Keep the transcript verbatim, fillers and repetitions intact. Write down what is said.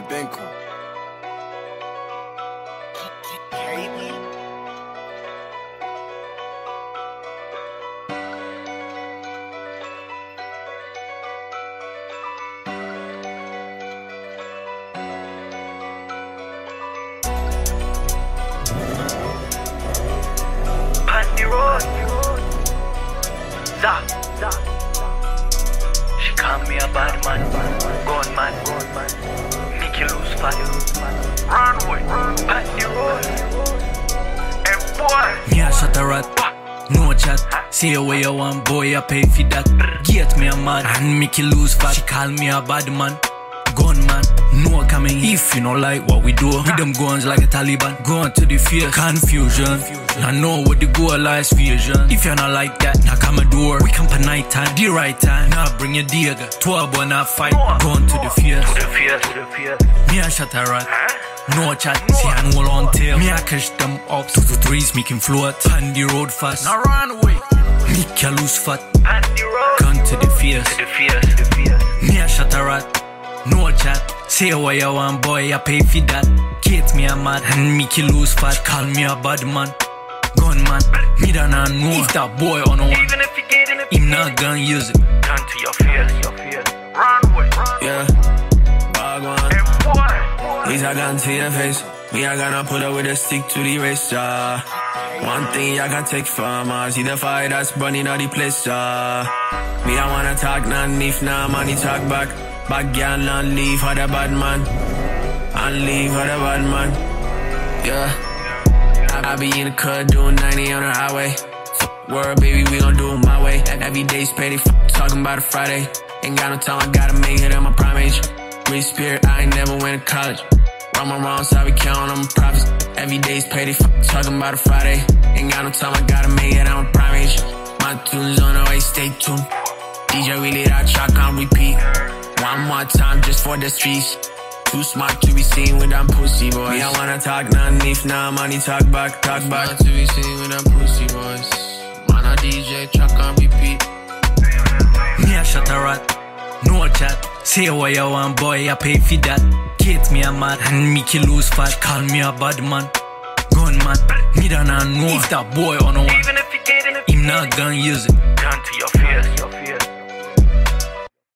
Benko. Pandy Road, Za, Za. She call me a bad man, gun man, gun man. Make you lose fat. Runway, Pandy Road. And boy, me a shot a rat, no chat. Say where you want, boy, I pay for that. Get me a mad and make you lose fat. She call me a bad man, gun man. No coming if you don't like what we do. With them guns like a Taliban, going to the fear, confusion. I know what the goal is, fusion. If you're not like that, knock on my door. We come for night time, the right time. Now bring your digger, twelve but not fight. Going to the fear, to the fear, to the fear. me a shot a rat. No chat, see I know on tail. Me a catch them up, two to threes, make him float. On the road fast, now run away. Make you lose fat, Pandy Road, gun to the fears. to the fear, to the fear. Me a shot a rat, no chat. Say what you want, boy, I pay for that. Get me a mad and make you lose fat. Call me a bad man, gun man. Me da not know if that boy on one. Even if you get in it, Him not gonna use it. turn to your fear, your fear. Runway, Yeah, bag one. and boy, These a gun to your face. Me, I gonna pull up with a stick to the wrist, yeah. One thing I can take from us, see the fire that's burning all the place, yeah. Me, I wanna talk none if nah money talk back. Back girl and leave for the bad man. And leave for the bad man. Yeah. I, I be in the cut doing ninety on the highway. Fuck word, baby, we gon' do it my way. Every day's petty, fuck talking about a Friday. Ain't got no time, I gotta make it at my prime age. Rich spirit, I ain't never went to college. Run my wrongs, I be counting on my profits. Every day's petty, fuck talking about a Friday. Ain't got no time, I gotta make it at my prime age. My tunes on the way, stay tuned. D J really that track on repeat. One more time just for the streets. Too smart to be seen with them pussy boys. Me, I wanna talk none if nah money talk back, talk back. Too smart to be seen with them pussy boys. Man a D J track on repeat. Me a shot a rat, no chat. Say what you want, boy, I pay for that. Get me a mad and make you lose fat. Call me a bad man, gun man. Me da not know if that boy on one. even if you get in it, Him not gonna use it.